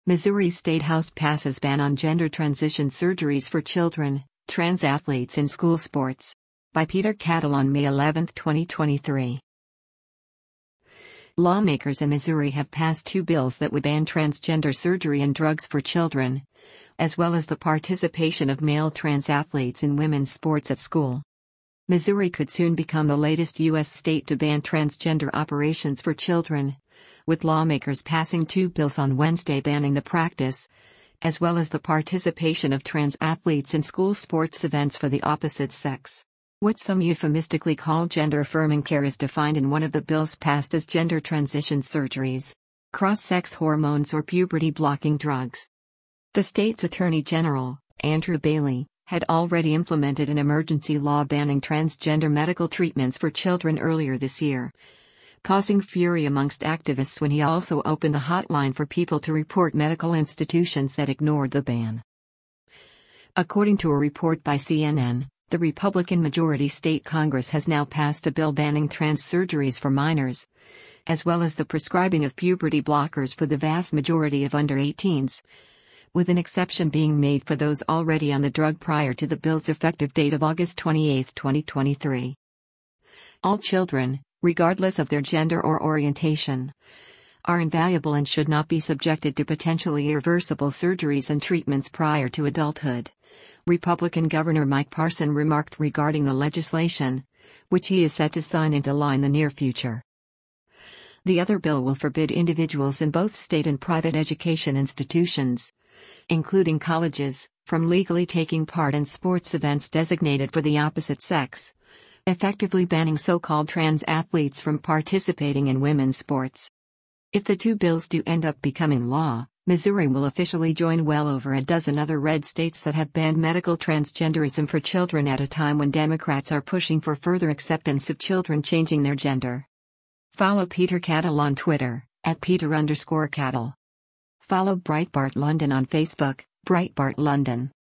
Missouri State House passes ban on gender transition surgeries for children, trans athletes in school sports. By Peter Cattle on May 11, 2023. Lawmakers in Missouri have passed two bills that would ban transgender surgery and drugs for children, as well as the participation of male trans athletes in women's sports at school. Missouri could soon become the latest U.S. state to ban transgender operations for children, with lawmakers passing two bills on Wednesday banning the practice, as well as the participation of trans athletes in school sports events for the opposite sex. What some euphemistically call gender-affirming care is defined in one of the bills passed as gender transition surgeries, cross-sex hormones or puberty-blocking drugs. The state's Attorney General, Andrew Bailey, had already implemented an emergency law banning transgender medical treatments for children earlier this year, causing fury amongst activists when he also opened a hotline for people to report medical institutions that ignored the ban. According to a report by CNN, the Republican-majority state Congress has now passed a bill banning trans surgeries for minors, as well as the prescribing of puberty blockers for the vast majority of under 18s, with an exception being made for those already on the drug prior to the bill's effective date of August 28, 2023. All children, regardless of their gender or orientation, are invaluable and should not be subjected to potentially irreversible surgeries and treatments prior to adulthood, Republican Governor Mike Parson remarked regarding the legislation, which he is set to sign into law in the near future. The other bill will forbid individuals in both state and private education institutions, including colleges, from legally taking part in sports events designated for the opposite sex, effectively banning so-called trans athletes from participating in women's sports. If the two bills do end up becoming law, Missouri will officially join well over a dozen other red states that have banned medical transgenderism for children at a time when Democrats are pushing for further acceptance of children changing their gender. Follow Peter Cattle on Twitter, @Peter_Cattle. Follow Breitbart London on Facebook, Breitbart London.